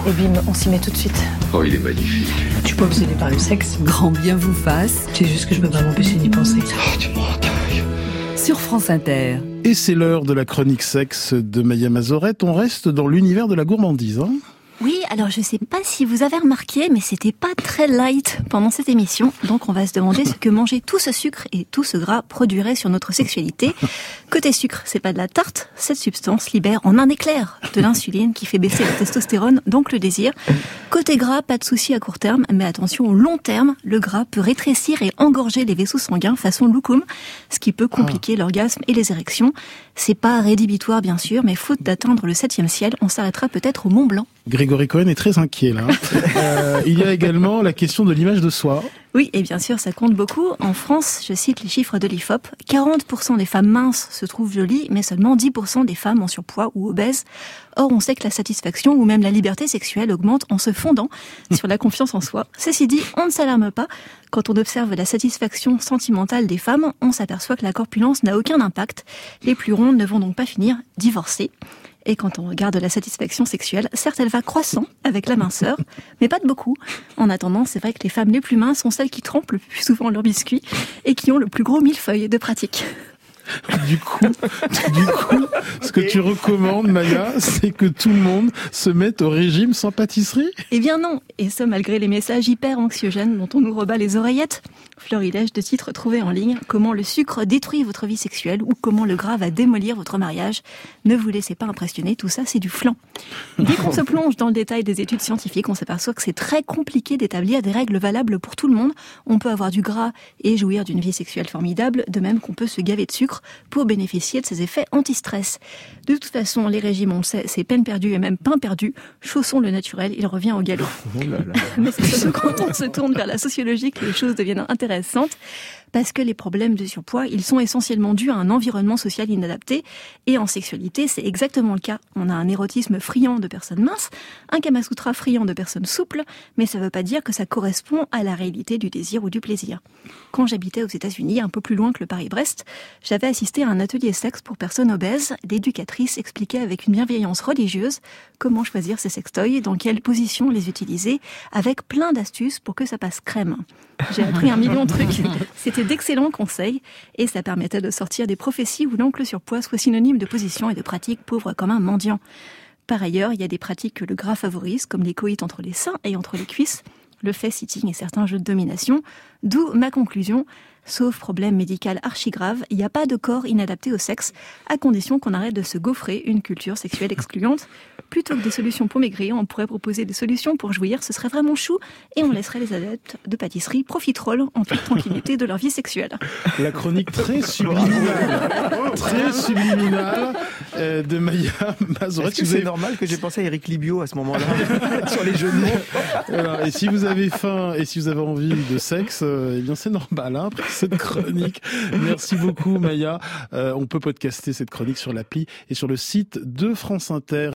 Et bim, on s'y met tout de suite. Oh, il est magnifique. Je suis pas obsédée par le sexe. Grand bien vous fasse. C'est juste que je peux pas m'empêcher d'y penser. Oh, tu me rends dingue. Sur France Inter. Et c'est l'heure de la chronique sexe de Maya Mazorette. On reste dans l'univers de la gourmandise, hein. Oui, alors je sais pas si vous avez remarqué, mais c'était pas très light pendant cette émission. Donc on va se demander ce que manger tout ce sucre et tout ce gras produirait sur notre sexualité. Côté sucre, c'est pas de la tarte. Cette substance libère en un éclair de l'insuline qui fait baisser la testostérone, donc le désir. Côté gras, pas de souci à court terme, mais attention au long terme, le gras peut rétrécir et engorger les vaisseaux sanguins façon loukoum, ce qui peut compliquer l'orgasme et les érections. C'est pas rédhibitoire bien sûr, mais faute d'atteindre le 7e ciel, on s'arrêtera peut-être au Mont Blanc. Grégory Cohen est très inquiet là. Il y a également la question de l'image de soi. Oui, et bien sûr, ça compte beaucoup. En France, je cite les chiffres de l'IFOP, 40% des femmes minces se trouvent jolies, mais seulement 10% des femmes en surpoids ou obèses. Or, on sait que la satisfaction ou même la liberté sexuelle augmente en se fondant sur la confiance en soi. Ceci dit, on ne s'alarme pas. Quand on observe la satisfaction sentimentale des femmes, on s'aperçoit que la corpulence n'a aucun impact. Les plus rondes ne vont donc pas finir divorcées. Et quand on regarde la satisfaction sexuelle, certes, elle va croissant avec la minceur, mais pas de beaucoup. En attendant, c'est vrai que les femmes les plus minces sont celles qui trempent le plus souvent leurs biscuits et qui ont le plus gros millefeuille de pratique. Du coup, ce que tu recommandes, Maya, c'est que tout le monde se mette au régime sans pâtisserie ? Eh bien non, et ce malgré les messages hyper anxiogènes dont on nous rebat les oreillettes. Florilège de titres trouvés en ligne, comment le sucre détruit votre vie sexuelle ou comment le gras va démolir votre mariage. Ne vous laissez pas impressionner, tout ça c'est du flan. Dès qu'on se plonge dans le détail des études scientifiques, on s'aperçoit que c'est très compliqué d'établir des règles valables pour tout le monde. On peut avoir du gras et jouir d'une vie sexuelle formidable, de même qu'on peut se gaver de sucre pour bénéficier de ses effets anti-stress. De toute façon, les régimes, on le sait, c'est peine perdue et même pain perdu. Chaussons le naturel, il revient au galop. Oh là là. Mais c'est surtout quand on se tourne vers la sociologie que les choses deviennent intéressantes. Parce que les problèmes de surpoids, ils sont essentiellement dus à un environnement social inadapté. Et en sexualité, c'est exactement le cas. On a un érotisme friand de personnes minces, un Kamasutra friand de personnes souples, mais ça ne veut pas dire que ça correspond à la réalité du désir ou du plaisir. Quand j'habitais aux États-Unis, un peu plus loin que le Paris-Brest, j'avais assisté à un atelier sexe pour personnes obèses. L'éducatrice expliquait avec une bienveillance religieuse comment choisir ses sextoys, dans quelle position les utiliser, avec plein d'astuces pour que ça passe crème. J'ai appris 1 million de trucs. C'était d'excellents conseils et ça permettait de sortir des prophéties où l'oncle surpoids soit synonyme de position et de pratique pauvre comme un mendiant. Par ailleurs, il y a des pratiques que le gras favorise, comme les coïts entre les seins et entre les cuisses, le face-sitting et certains jeux de domination. D'où ma conclusion, sauf problème médical archi grave, il n'y a pas de corps inadapté au sexe, à condition qu'on arrête de se gaufrer une culture sexuelle excluante. Plutôt que des solutions pour maigrir, on pourrait proposer des solutions pour jouir, ce serait vraiment chou, et on laisserait les adeptes de pâtisserie profiteroles en toute tranquillité de leur vie sexuelle. La chronique très subliminale de Maya Mazorette. Est-ce que c'est normal que j'ai pensé à Eric Libio à ce moment-là sur les jeux de mots? Voilà. Et si vous avez faim et si vous avez envie de sexe, eh bien c'est normal hein, après cette chronique. Merci beaucoup Maya. On peut podcaster cette chronique sur l'appli et sur le site de France Inter.